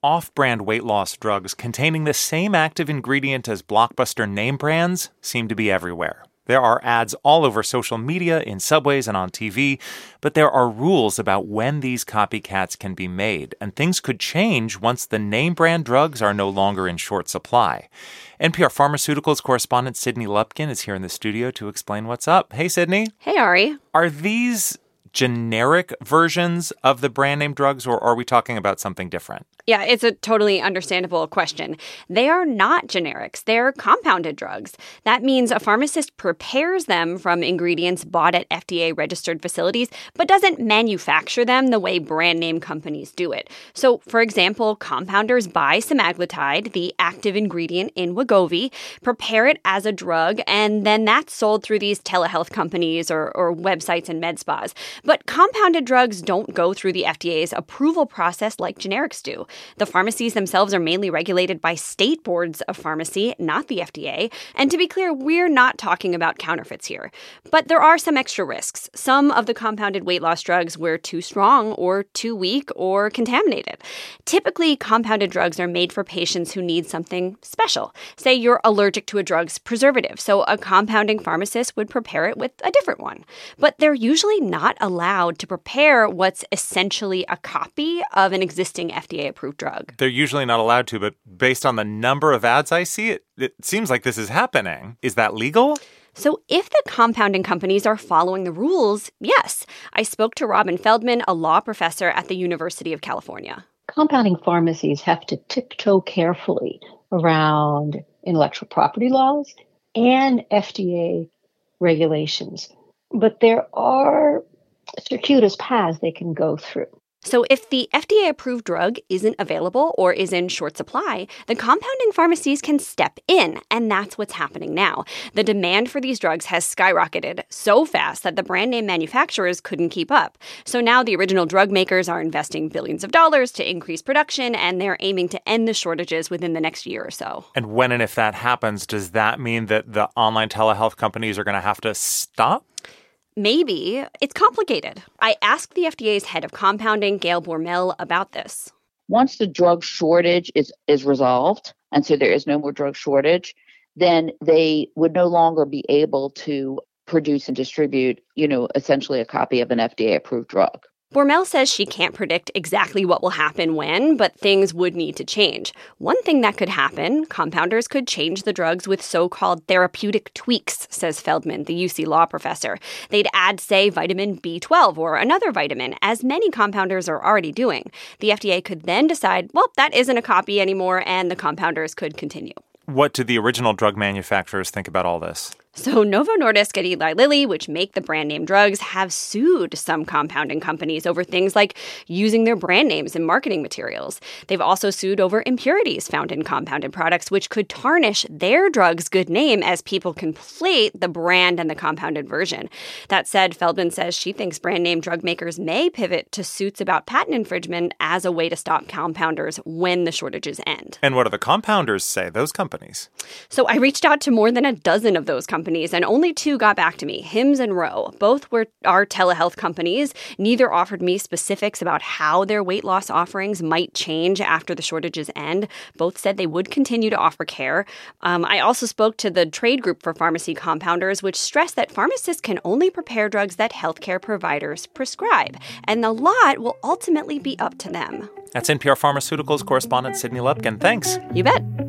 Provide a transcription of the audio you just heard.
off-brand weight loss drugs containing the same active ingredient as blockbuster name brands seem to be everywhere. There are ads all over social media, in subways, and on TV, but there are rules about when these copycats can be made, and things could change once the name brand drugs are no longer in short supply. NPR Pharmaceuticals correspondent Sydney Lupkin is here in the studio to explain what's up. Hey, Sydney. Hey, Ari. Are these generic versions of the brand name drugs, or are we talking about something different? Yeah, it's a totally understandable question. They are not generics. They're compounded drugs. That means a pharmacist prepares them from ingredients bought at FDA-registered facilities, but doesn't manufacture them the way brand name companies do it. So, for example, compounders buy semaglutide, the active ingredient in Wegovy, prepare it as a drug, and then that's sold through these telehealth companies or websites and med spas. But compounded drugs don't go through the FDA's approval process like generics do. The pharmacies themselves are mainly regulated by state boards of pharmacy, not the FDA. And to be clear, we're not talking about counterfeits here. But there are some extra risks. Some of the compounded weight loss drugs were too strong or too weak or contaminated. Typically, compounded drugs are made for patients who need something special. Say you're allergic to a drug's preservative, so a compounding pharmacist would prepare it with a different one. But they're usually not allowed to prepare what's essentially a copy of an existing FDA-approved drug. They're usually not allowed to, but based on the number of ads I see, it seems like this is happening. Is that legal? So if the compounding companies are following the rules, yes. I spoke to Robin Feldman, a law professor at the University of California. Compounding pharmacies have to tiptoe carefully around intellectual property laws and FDA regulations. But there are circuitous paths they can go through. So if the FDA-approved drug isn't available or is in short supply, the compounding pharmacies can step in, and that's what's happening now. The demand for these drugs has skyrocketed so fast that the brand name manufacturers couldn't keep up. So now the original drug makers are investing billions of dollars to increase production, and they're aiming to end the shortages within the next year or so. And when and if that happens, does that mean that the online telehealth companies are going to have to stop? Maybe. It's complicated. I asked the FDA's head of compounding, Gail Bormel, about this. Once the drug shortage is resolved, and so there is no more drug shortage, then they would no longer be able to produce and distribute, essentially a copy of an FDA-approved drug. Bormel says she can't predict exactly what will happen when, but things would need to change. One thing that could happen, compounders could change the drugs with so-called therapeutic tweaks, says Feldman, the UC law professor. They'd add, say, vitamin B12 or another vitamin, as many compounders are already doing. The FDA could then decide, well, that isn't a copy anymore, and the compounders could continue. What do the original drug manufacturers think about all this? So Novo Nordisk and Eli Lilly, which make the brand name drugs, have sued some compounding companies over things like using their brand names in marketing materials. They've also sued over impurities found in compounded products, which could tarnish their drug's good name as people conflate the brand and the compounded version. That said, Feldman says she thinks brand name drug makers may pivot to suits about patent infringement as a way to stop compounders when the shortages end. And what do the compounders say, those companies? So I reached out to more than a dozen of those companies, and only two got back to me, Hims and Ro. Both are telehealth companies. Neither offered me specifics about how their weight loss offerings might change after the shortages end. Both said they would continue to offer care. I also spoke to the Trade Group for Pharmacy Compounders, which stressed that pharmacists can only prepare drugs that healthcare providers prescribe, and the lot will ultimately be up to them. That's NPR Pharmaceuticals correspondent Sydney Lupkin. Thanks. You bet.